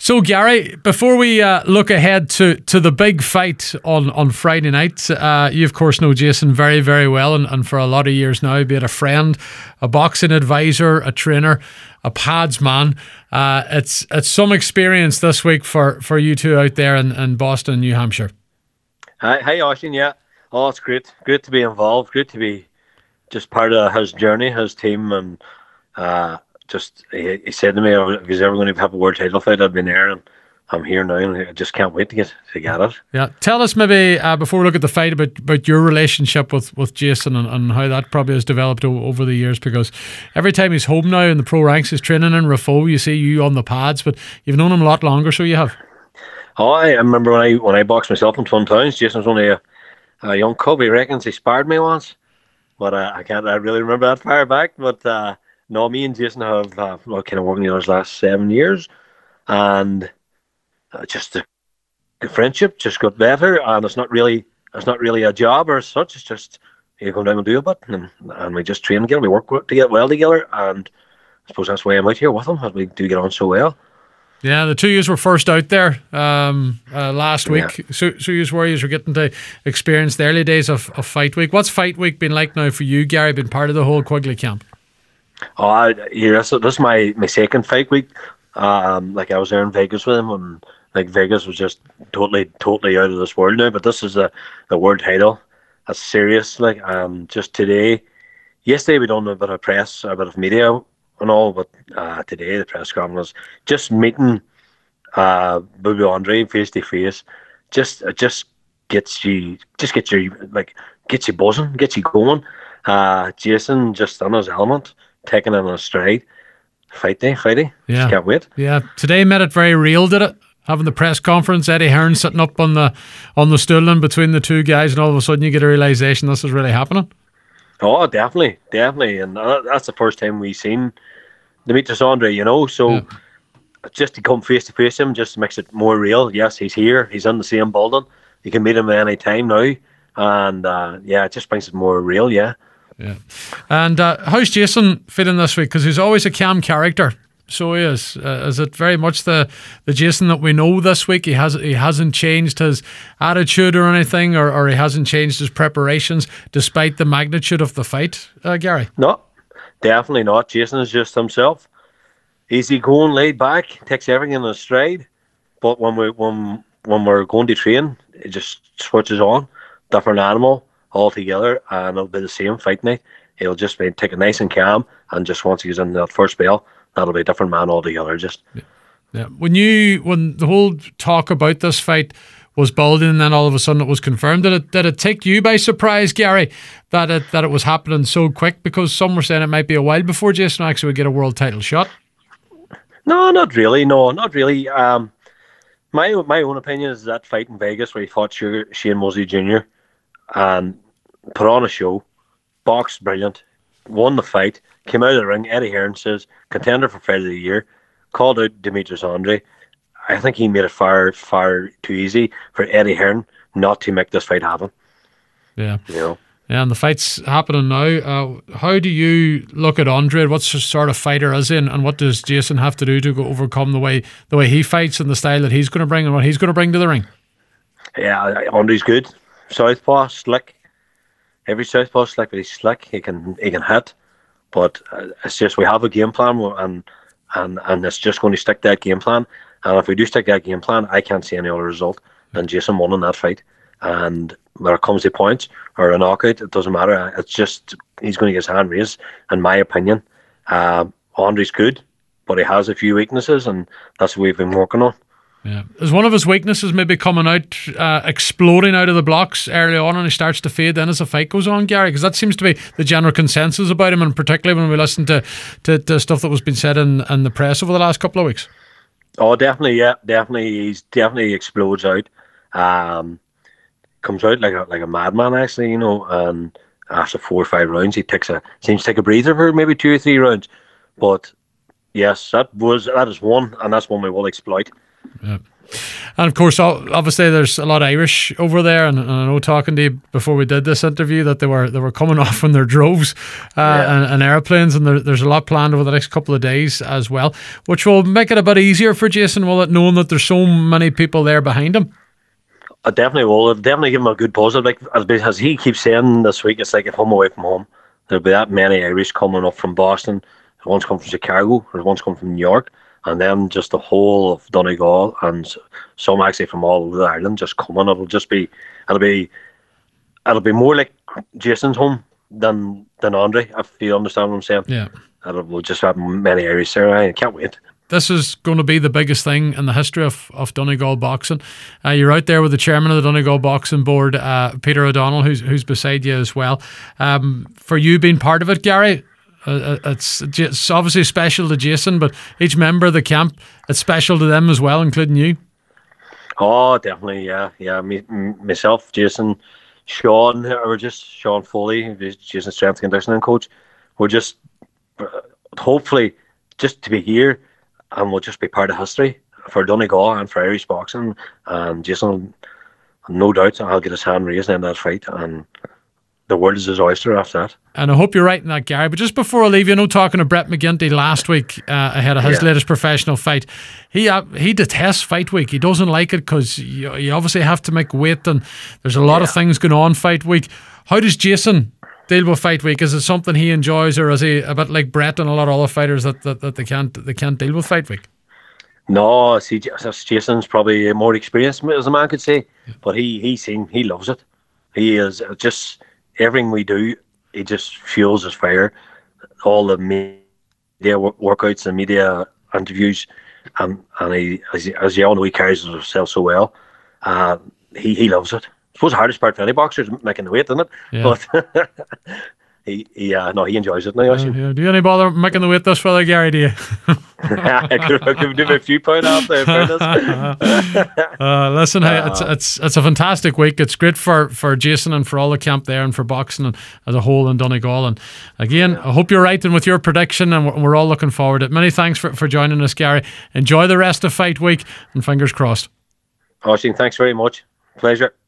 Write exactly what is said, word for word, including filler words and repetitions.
So, Gary, before we uh, look ahead to, to the big fight on, on Friday night, uh, you, of course, know Jason very, very well, and, and for a lot of years now, be it a friend, a boxing advisor, a trainer, a pads man. Uh, it's it's some experience this week for, for you two out there in, in Boston, New Hampshire. Hi, hi, Austin. Yeah. Oh, it's great. Great to be involved. Great to be just part of his journey, his team, and uh, just he, he said to me, "If he's ever going to have a world title fight, I'd be there." And I'm here now, and I just can't wait to get to get it. Yeah, tell us maybe uh, before we look at the fight about, about your relationship with, with Jason and, and how that probably has developed o- over the years. Because every time he's home now in the pro ranks, he's training in Rafo. You see you on the pads, but you've known him a lot longer, so you have. Oh, I remember when I when I boxed myself in Twin Towns. Jason was only a, a young cub. He reckons he sparred me once, but uh, I can't. I really remember that far back. But uh, no, me and Jason have uh, well, kind of working together the last seven years, and uh, just the, the friendship just got better. And it's not really it's not really a job or such. It's just you come down and do a bit, and and we just train together. We work to get well together, and I suppose that's why I'm out here with him, as we do get on so well. Yeah, the two years were first out there um, uh, last week. Yeah. So, so you were you were getting to experience the early days of, of Fight Week. What's Fight Week been like now for you, Gary? Been part of the whole Quigley camp? Oh, I, yeah, this, this is my, my second fight week. Um, like I was there in Vegas with him, and like Vegas was just totally, totally out of this world now. But this is a the world title. That's serious. Like um, just today, yesterday we done a bit of press, a bit of media and all, but uh, today the press conference was just meeting uh, Bobby Andre face to face. Just it just gets you, just gets you like gets you buzzing, gets you going. Uh, Jason just on his element, taking it on his stride. Fight day, fight day. Yeah, just can't wait. Yeah, today made it very real, did it? Having the press conference, Eddie Hearn sitting up on the on the stool in between the two guys, and all of a sudden you get a realization this is really happening. Oh, definitely, definitely, and uh, that's the first time we've seen Demetrius Andre, you know. So Yeah. just to come face to face him just makes it more real. Yes, he's here. He's in the same building. You can meet him at any time now, and uh, yeah, it just makes it more real. Yeah. Yeah. And uh, how's Jason feeling this week? Because he's always a calm character. So he is. Uh, is it very much the, the Jason that we know this week? He has he hasn't changed his attitude or anything, or, or he hasn't changed his preparations despite the magnitude of the fight, uh, Gary? No, definitely not. Jason is just himself. Easy going, laid back, takes everything in his stride. But when we when when we're going to train, it just switches on, different animal altogether, and it'll be the same fight night. He'll just be take it nice and calm, and just once he's in that first bell, that'll be a different man altogether. Just yeah. yeah. When you when the whole talk about this fight was building, and then all of a sudden it was confirmed, did it did it take you by surprise, Gary, that it that it was happening so quick? Because some were saying it might be a while before Jason actually would get a world title shot. No, not really. No, not really. Um, my my own opinion is that fight in Vegas where he fought Shane Mosley Junior and put on a show, boxed brilliant, won the fight, came out of the ring. Eddie Hearn says contender for fight of the year, called out Demetrius Andre. I think he made it far far too easy for Eddie Hearn not to make this fight happen. Yeah, you know. Yeah, and the fight's happening now. Uh, how do you look at Andre? What sort of fighter is he, and what does Jason have to do to go overcome the way the way he fights and the style that he's going to bring and what he's going to bring to the ring? Yeah, Andre's good. Southpaw, slick. Every southpaw slick, but he's slick. He can he can hit, but uh, it's just we have a game plan, and and and it's just going to stick to that game plan. And if we do stick to that game plan, I can't see any other result than Jason won in that fight. And when it comes to points or a knockout, it doesn't matter. It's just he's going to get his hand raised, in my opinion. Uh, Andre's good, but he has a few weaknesses, and that's what we've been working on. Yeah, is one of his weaknesses maybe coming out, uh, exploding out of the blocks early on, and he starts to fade then as the fight goes on, Gary? Because that seems to be the general consensus about him, and particularly when we listen to, to, to stuff that was being said in, in the press over the last couple of weeks. Oh, definitely, yeah, definitely. He's definitely explodes out. Um, comes out like a like a madman, actually, you know. And after four or five rounds, he takes a seems to take a breather for maybe two or three rounds. But Yes, that was that is one, and that's one we will exploit. Yeah. And of course, obviously, there's a lot of Irish over there, and, and I know talking to you before we did this interview that they were they were coming off in their droves uh, yeah. and, and airplanes, and there, there's a lot planned over the next couple of days as well, which will make it a bit easier for Jason, will it, knowing that there's so many people there behind him? I definitely will. It'll definitely give him a good positive. Like as he keeps saying this week, it's like if home away from home. There'll be that many Irish coming up from Boston. One's come from Chicago, or one's come from New York. And then just the whole of Donegal and some actually from all over the Ireland just coming. It'll just be, it'll be, it'll be more like Jason's home than than Andre. If you understand what I'm saying. Yeah. It'll we'll just have many Irish there. I can't wait. This is going to be the biggest thing in the history of, of Donegal boxing. Uh, you're out there with the chairman of the Donegal Boxing Board, uh, Peter O'Donnell, who's who's beside you as well. Um, for you being part of it, Gary. Uh, it's, it's obviously special to Jason, but each member of the camp, it's special to them as well, including you. Oh, definitely, yeah, yeah. Me, myself, Jason, Sean, or just Sean Foley, Jason's strength and conditioning coach. We're just hopefully just to be here, and we'll just be part of history for Donegal and for Irish boxing. And Jason, no doubt, I'll get his hand raised in that fight, and the world is his oyster after that. And I hope you're right in that, Gary. But just before I leave you, I know talking to Brett McGinty last week uh, ahead of his yeah. latest professional fight, he uh, he detests fight week. He doesn't like it because you, you obviously have to make weight and there's a lot yeah. of things going on fight week. How does Jason deal with fight week? Is it something he enjoys, or is he a bit like Brett and a lot of other fighters that, that, that they can't they can't deal with fight week? No, see, Jason's probably more experienced, as a man could say, yeah. but he he seen he loves it. He is just. Everything we do, he just fuels his fire. All the media workouts and media interviews, um, and he, as, as you all know, he carries himself so well. Uh, he he loves it. I suppose the hardest part for any boxer is making the weight, isn't it? Yeah. But he, he uh, no, he enjoys it now. Uh, yeah. Do you any bother making the weight this fella, Gary? Do you? I could, I could do a few pound off there. uh, listen, hey, it's it's it's a fantastic week. It's great for, for Jason and for all the camp there and for boxing and as a whole in Donegal. And again, yeah. I hope you're right and with your prediction, and we're, we're all looking forward to it. Many thanks for, for joining us, Gary. Enjoy the rest of fight week, and fingers crossed. Oisín, thanks very much. Pleasure.